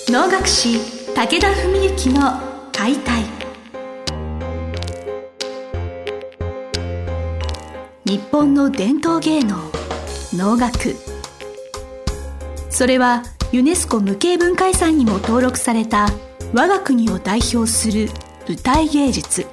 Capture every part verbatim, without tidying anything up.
能楽師武田文幸の解体。日本の伝統芸能能楽、それはユネスコ無形文化遺産にも登録された我が国を代表する舞台芸術。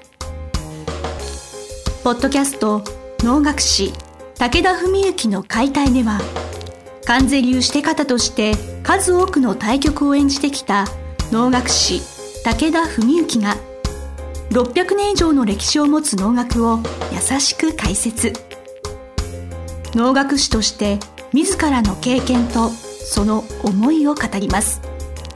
ポッドキャスト能楽師武田文幸の解体では、観世流して方として数多くの大曲を演じてきた能楽師武田文幸がろっぴゃくねん以上の歴史を持つ能楽を優しく解説。能楽師として自らの経験とその思いを語ります。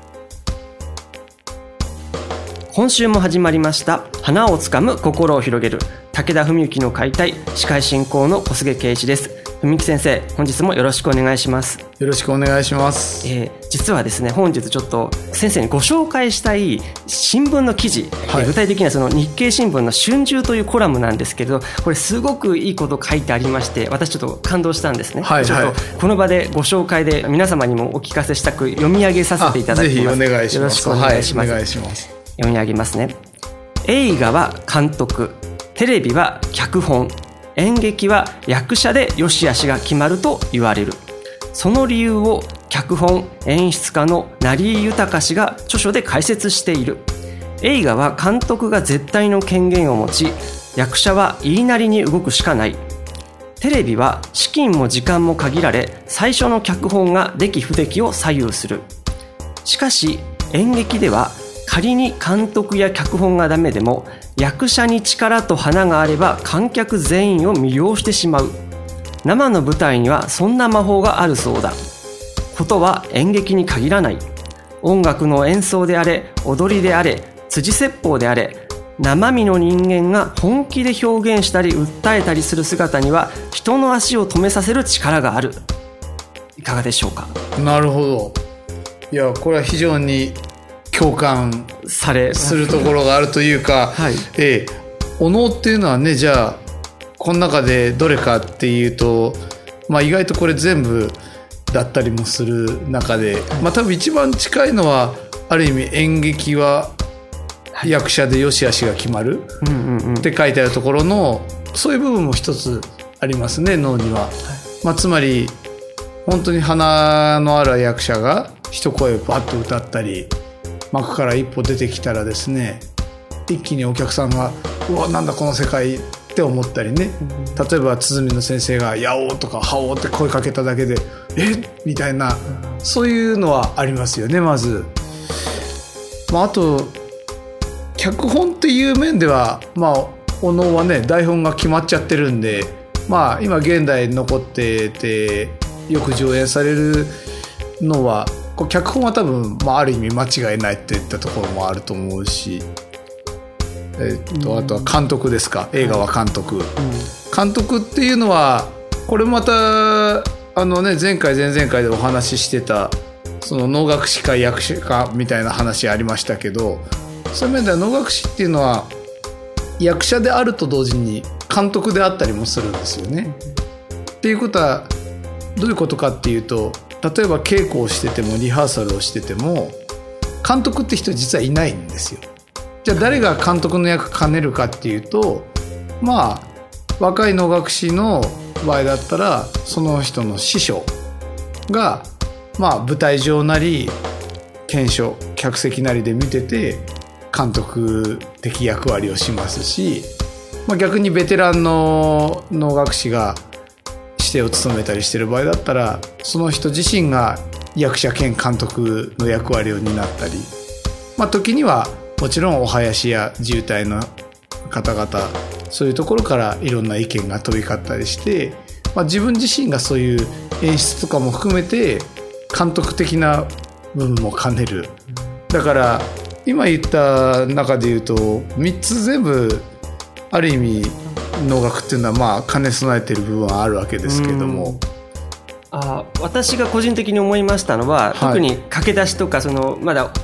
今週も始まりました花をつかむ心を広げる武田文幸の解体。司会進行の小菅圭一です。文幸先生、本日もよろしくお願いします。 よろしくお願いします。 えー、実はですね、本日ちょっと先生にご紹介したい新聞の記事、はい、具体的にはその日経新聞の春秋というコラムなんですけど、これすごくいいこと書いてありまして、私ちょっと感動したんですね。はいはい、ちょっとこの場でご紹介で皆様にもお聞かせしたく読み上げさせていただきます。 ぜひお願いします。 よろしくお願いします。 はい、お願いします。 読み上げますね。映画は監督、テレビは脚本、演劇は役者で良し悪しが決まると言われる。その理由を脚本演出家の成井豊氏が著書で解説している。映画は監督が絶対の権限を持ち、役者は言いなりに動くしかない。テレビは資金も時間も限られ、最初の脚本が出来不出来を左右する。しかし演劇では仮に監督や脚本がダメでも、役者に力と花があれば観客全員を魅了してしまう。生の舞台にはそんな魔法があるそうだ。ことは演劇に限らない。音楽の演奏であれ、踊りであれ、辻説法であれ、生身の人間が本気で表現したり訴えたりする姿には人の足を止めさせる力がある。いかがでしょうか。 なるほど。いや、これは非常に共感されするところがあるというか、はい、ええ、お能っていうのはね、じゃあこの中でどれかっていうと、まあ、意外とこれ全部だったりもする中で、まあ、多分一番近いのはある意味演劇は役者で良し悪しが決まるって書いてあるところの、そういう部分も一つありますね、能には。まあ、つまり本当に花のある役者が一声をバッと歌ったり、幕から一歩出てきたらですね、一気にお客さんがうわ、なんだこの世界って思ったりね、例えば鼓の先生がやおーとかはおーって声かけただけでえみたいな、そういうのはありますよね。まず、まあ、あと脚本っていう面では、まあ、お能はね台本が決まっちゃってるんで、まあ、今現代に残っててよく上演されるのは、脚本は多分、まあ、ある意味間違いないっていったところもあると思うし、えっと、あとは監督ですか。映画は監督、うん、監督っていうのはこれまたあの、ね、前回前々回でお話ししてたその能楽師か役者かみたいな話ありましたけど、そういう面では能楽師っていうのは役者であると同時に監督であったりもするんですよね。っていうことはどういうことかっていうと、例えば稽古をしててもリハーサルをしてても監督って人実はいないんですよ。じゃあ誰が監督の役兼ねるかっていうと、まあ若い能楽師の場合だったらその人の師匠が、まあ舞台上なり検証客席なりで見てて監督的役割をしますし、まあ、逆にベテランの能楽師が指定を務めたりしてる場合だったら、その人自身が役者兼監督の役割を担ったり、まあ、時にはもちろんお囃子や自由隊の方々、そういうところからいろんな意見が飛び交ったりして、まあ、自分自身がそういう演出とかも含めて監督的な部分も兼ねる。だから今言った中で言うとみっつ全部ある意味能楽っていうのはまあ兼ね備えている部分はあるわけですけども、 あ、私が個人的に思いましたのは、はい、特に駆け出しとかそのまだ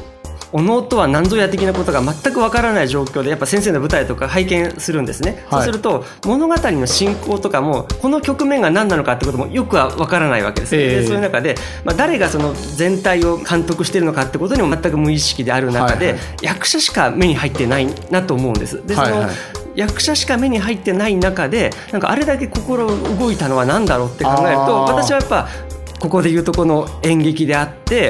お能とは何ぞや的なことが全くわからない状況でやっぱ先生の舞台とか拝見するんですね、はい、そうすると物語の進行とかもこの局面が何なのかってこともよくはわからないわけです、えー、でそういう中で、まあ、誰がその全体を監督しているのかってことにも全く無意識である中で、はいはい、役者しか目に入ってないなと思うんです。でその、はいはい、役者しか目に入ってない中でなんかあれだけ心動いたのは何だろうって考えると、私はやっぱここでいうとこの演劇であって、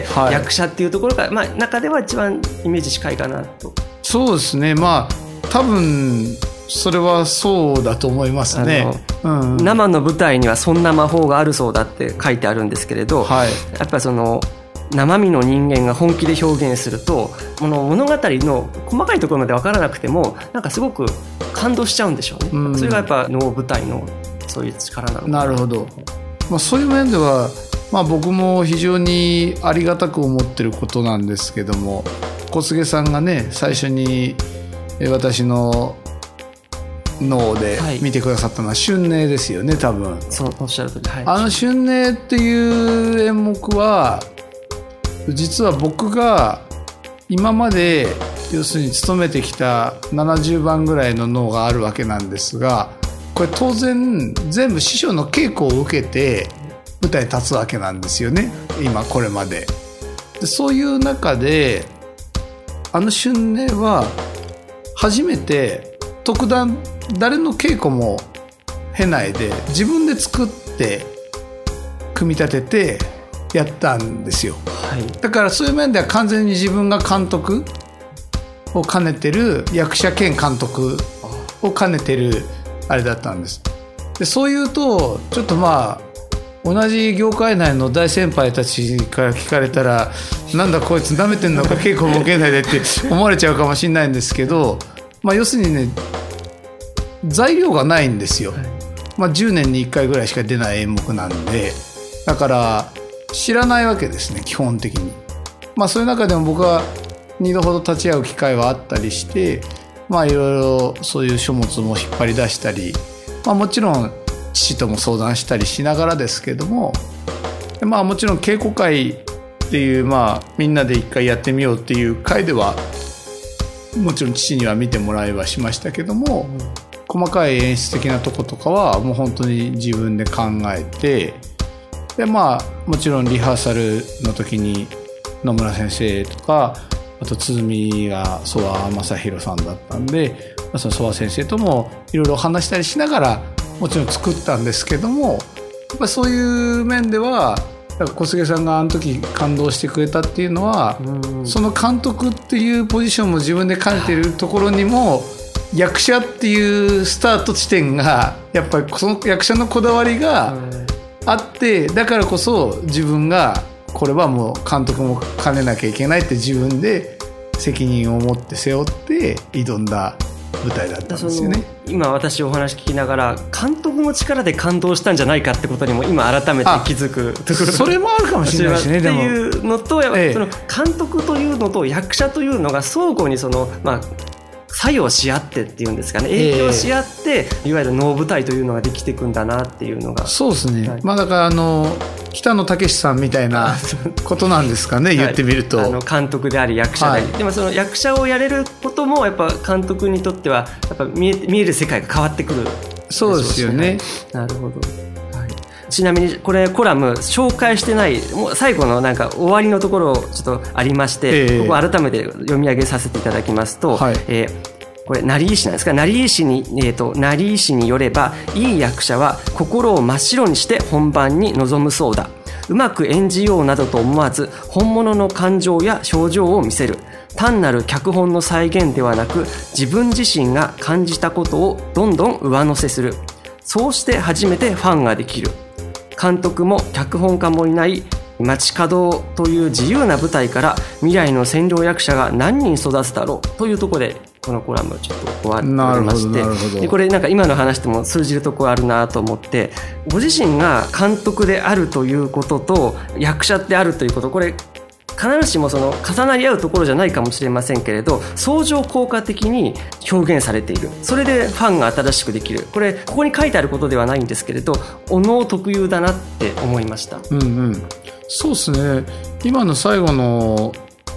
はい、役者っていうところが、まあ、中では一番イメージ近いかなと。 そうですね、まあ多分それはそうだと思いますね、うん、 生の舞台にはそんな魔法があるそうだって書いてあるんですけれど、はい、やっぱりその生身の人間が本気で表現するとこの物語の細かいところまで分からなくてもなんかすごく感動しちゃうんでしょうね、うん、それがやっぱ能舞台のそういう力なのかな。 なるほど、まあ、そういう面では、まあ、僕も非常にありがたく思ってることなんですけども、小菅さんがね最初に私の脳で見てくださったのは春寧ですよね、多分。 そうおっしゃる通り、はい、 あの春寧っていう演目は実は僕が今まで要するに勤めてきたななじゅうばんぐらいの能があるわけなんですが、これ当然全部師匠の稽古を受けて舞台に立つわけなんですよね、今これまで。でそういう中であの春寧は初めて特段誰の稽古も経ないで自分で作って組み立ててやったんですよ、はい、だからそういう面では完全に自分が監督を兼ねてる役者兼監督を兼ねてるあれだったんです。でそういうとちょっとまあ同じ業界内の大先輩たちから聞かれたらなんだこいつ舐めてんのか稽古も受けないでって思われちゃうかもしれないんですけど、まあ要するにね材料がないんですよ、まあ、じゅうねんにいっかいぐらいしか出ない演目なんで、だから知らないわけですね基本的に。まあそういう中でも僕はにどほど立ち会う機会はあったりして、まあいろいろそういう書物も引っ張り出したり、まあもちろん父とも相談したりしながらですけども、まあもちろん稽古会っていうまあみんなで一回やってみようっていう会ではもちろん父には見てもらいはしましたけども、細かい演出的なとことかはもう本当に自分で考えて、でまあもちろんリハーサルの時に野村先生とかあと鼓が曽我正弘さんだったんで、その曽我先生ともいろいろ話したりしながらもちろん作ったんですけども、やっぱりそういう面では小菅さんがあの時感動してくれたっていうのは、その監督っていうポジションも自分で兼ねているところにも役者っていうスタート地点がやっぱりその役者のこだわりがあって、だからこそ自分がこれはもう監督も兼ねなきゃいけないって自分で責任を持って背負って挑んだ舞台だったんですよね。 今私お話聞きながら監督の力で感動したんじゃないかってことにも今改めて気づくところ、 それもあるかもしれないですね。 っていうのと、やっぱりその監督というのと役者というのが相互にそのまあ作用し合ってっていうんですかね、影響し合って、えー、いわゆる能舞台というのができていくんだなっていうのが。 そうですね、はい、まあだからあの北野武さんみたいなことなんですかね、はい、言ってみると、 あの監督であり役者であり、はい、でもその役者をやれることもやっぱ監督にとってはやっぱ見え、見える世界が変わってくる。 そうですよね。 なるほど。ちなみにこれコラム紹介してないもう最後のなんか終わりのところちょっとありまして、えー、ここ改めて読み上げさせていただきますと、はい、えー、これ成井氏なんですか。成井氏に、えーと、成井氏によれば、いい役者は心を真っ白にして本番に臨むそうだ。うまく演じようなどと思わず本物の感情や表情を見せる。単なる脚本の再現ではなく自分自身が感じたことをどんどん上乗せする。そうして初めてファンができる。監督も脚本家もいない街角という自由な舞台から未来の占領役者が何人育つだろうというところでこのコラムちょっと終わっておりまして、でこれなんか今の話でも通じるところあるなと思って、ご自身が監督であるということと役者であるということ、これ必ずしもその重なり合うところじゃないかもしれませんけれど、相乗効果的に表現されている。それでファンが新しくできる。これここに書いてあることではないんですけれど、お能特有だなって思いました。 うんうん、そうですね。今の最後の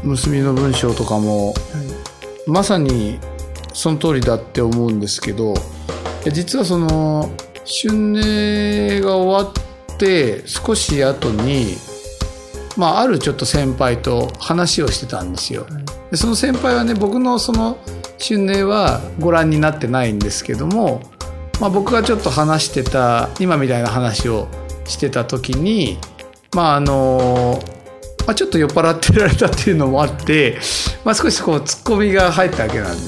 結びの文章とかも、はい、まさにその通りだって思うんですけど、実はその春寧が終わって少し後に、まあ、あるちょっと先輩と話をしてたんですよ。でその先輩はね、僕のその春寧はご覧になってないんですけども、まあ、僕がちょっと話してた今みたいな話をしてた時に、まああのまあ、ちょっと酔っ払ってられたっていうのもあって、まあ、少しこうツッコミが入ったわけなんです。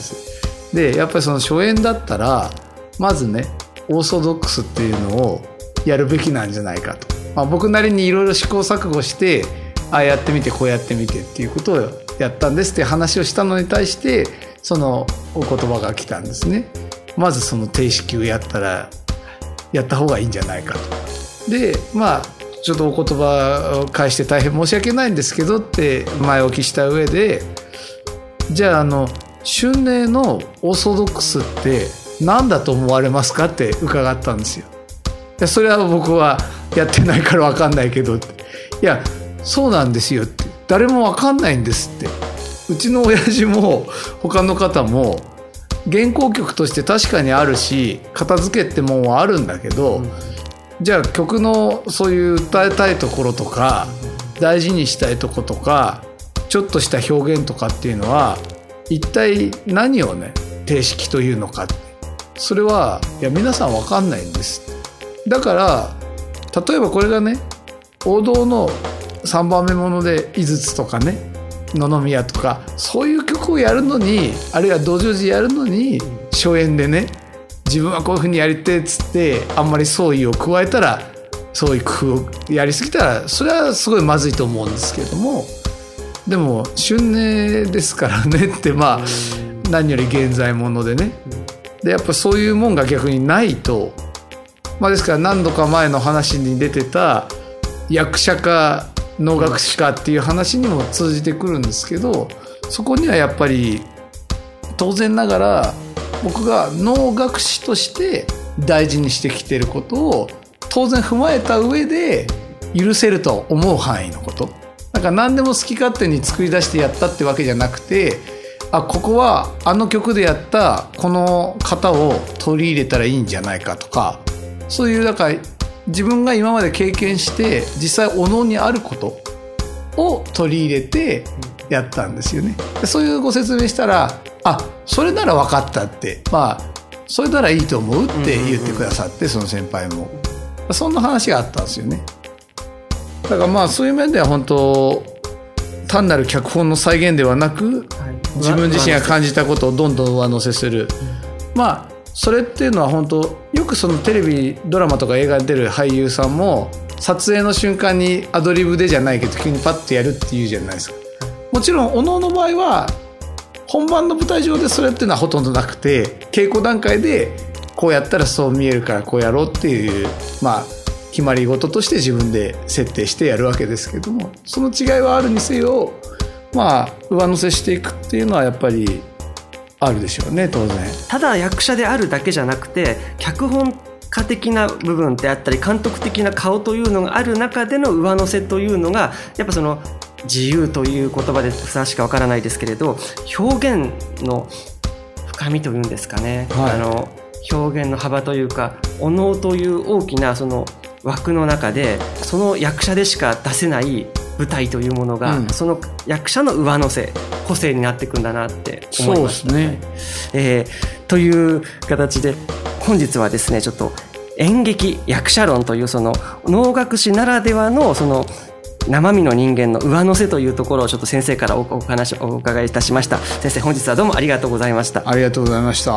でやっぱりその初演だったらまずねオーソドックスっていうのをやるべきなんじゃないかと、まあ、僕なりにいろいろ試行錯誤してああやってみてこうやってみてっていうことをやったんですって話をしたのに対してそのお言葉が来たんですね。まずその定式をやったらやった方がいいんじゃないかと。でまあちょっとお言葉を返して大変申し訳ないんですけどって前置きした上で、じゃああの春寧のオーソドックスって何だと思われますかって伺ったんですよ。いやそれは僕はやってないから分かんないけどって。いやそうなんですよって、誰も分かんないんですって。うちの親父も他の方も原稿曲として確かにあるし片付けってもんはあるんだけど、うん、じゃあ曲のそういう歌いたいところとか大事にしたいところとかちょっとした表現とかっていうのは一体何をね定式というのかって、それはいや皆さん分かんないんです。だから例えばこれがね王道のさんばんめもので井筒とかね野々宮とかそういう曲をやるのに、あるいは道成寺やるのに初演でね自分はこういう風にやりてえっつってあんまり創意を加えたら、創意工夫をやりすぎたらそれはすごいまずいと思うんですけれども、でも春寧ですからねって、まあ何より現在ものでね、でやっぱそういうもんが逆にないと、まあですから何度か前の話に出てた役者か能楽師かっていう話にも通じてくるんですけど、そこにはやっぱり当然ながら僕が能楽師として大事にしてきてることを当然踏まえた上で許せると思う範囲のこと、だから何でも好き勝手に作り出してやったってわけじゃなくて、あここはあの曲でやったこの型を取り入れたらいいんじゃないかとか、そういうだから自分が今まで経験して実際お能にあることを取り入れてやったんですよね。そういうご説明したら、あそれなら分かったって、まあそれならいいと思うって言ってくださって、うんうんうん、その先輩もそんな話があったんですよね。だからまあそういう面では本当単なる脚本の再現ではなく、はい、自分自身が感じたことをどんどん上乗せする、うん、まあそれっていうのは本当よくそのテレビドラマとか映画に出る俳優さんも撮影の瞬間にアドリブでじゃないけど急にパッとやるっていうじゃないですか。もちろんお能の場合は本番の舞台上でそれっていうのはほとんどなくて、稽古段階でこうやったらそう見えるからこうやろうっていうまあ決まり事として自分で設定してやるわけですけども、その違いはあるにせよまあ上乗せしていくっていうのはやっぱりあるでしょうね、当然。 ただ役者であるだけじゃなくて脚本家的な部分であったり監督的な顔というのがある中での上乗せというのがやっぱその自由という言葉でふさわしくわからないですけれど、表現の深みというんですかね、はい、あの表現の幅というかお能という大きなその枠の中でその役者でしか出せない舞台というものが、うん、その役者の上乗せ個性になっていくんだなって思いました。そうですね、えー、という形で本日はですねちょっと演劇役者論というその能楽師ならではのその生身の人間の上乗せというところをちょっと先生からお話をお伺いいたしました。先生本日はどうもありがとうございました。 ありがとうございました。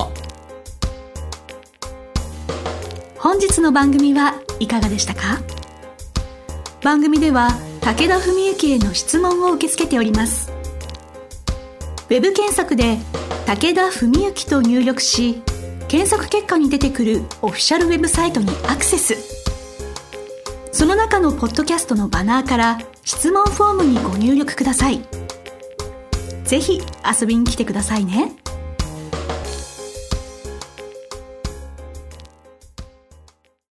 本日の番組はいかがでしたか？番組では武田文幸への質問を受け付けております。ウェブ検索で武田文幸と入力し、検索結果に出てくるオフィシャルウェブサイトにアクセス。その中のポッドキャストのバナーから質問フォームにご入力ください。ぜひ遊びに来てくださいね。